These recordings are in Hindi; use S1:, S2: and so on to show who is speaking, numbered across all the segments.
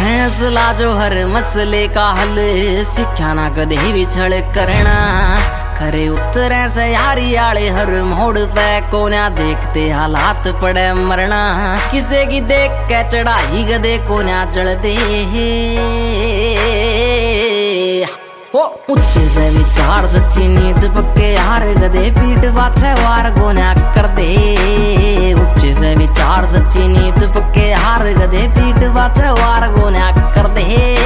S1: फैसला जो हर मसले का हल, सिक्ख्या ना कदे भी छल करना। खरे उतरे से यारी आले हर मोड़ पे कोन्या देखते हालात पड़े मरना। किसे की देख के चढ़ाई गदे कोन्या चढ़ दे हो। ऊंचे से विचार सच्ची नींद पक्के हार गदे पीठ पाछे वार कोन्या कर दे। ऊंचे से विचार सच्ची नींद पक्के हार गदे पीठ पाछे वार कोन्या कर दे।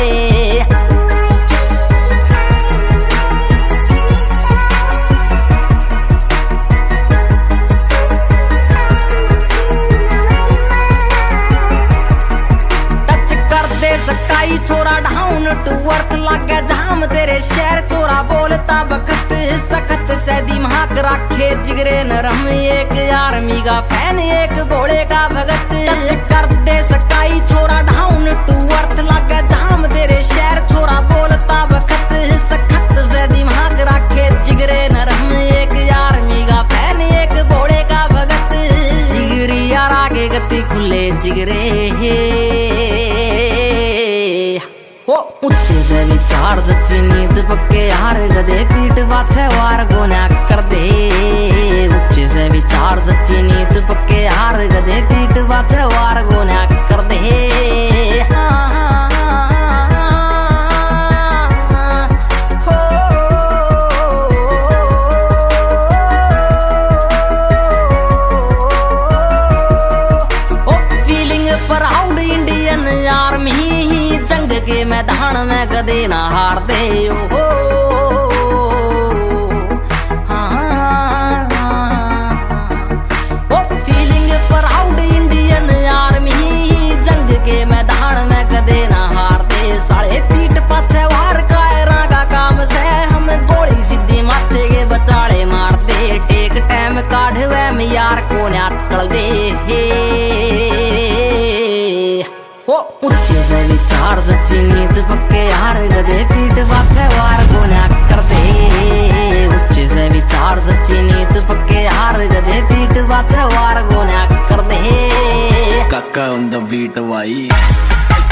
S1: सकाई छोरा डाउन टू अर्थ लागे जाम तेरे शहर चोरा बोलता बखत सखत से दिमाग रखे जिगरे नरम। एक आर्मी का फैन एक भोले का भगत। टच कर दे सकाई छोरा डाउन टू अर्थ लागे जाम तेरे शहर चोरा बोलता बखत सखत से दिमाग रखे जिगरे नरम। एक आर्मी का फैन एक भोले का भगत। जिगरी यार आगे गति खुले जिगरे हो। ऊंचे से विचार सच्ची नींद पक्के हार गदे पीठ पाछे वार कोन्या कर दे। ऊंचे से विचार सच्ची नींद पक्के हार गदे पीठ पाछे वार कोन्या कर दे। फीलिंग प्राउड इंडियन आर्मी जंग के मैदान में कदे ना हार दे हो। फीलिंग प्राउड इंडियन आर्मी जंग के मैदान में कदे ना हार दे। साले पीठ पाछे वार कायरा का काम से हम गोली सीधी माथे के बचाले मार दे। टेक टाइम काढ़वे में यार कोन्या टल दे हो। ऊंचे से विचार सच्ची नींद पक्के हार गदे पीठ पाछे वार कोन्या कर दे। ऊंचे से विचार सच्ची नींद पक्के हार गदे पीठ पाछे वार कोन्या कर दे।
S2: काका on the beat भाई।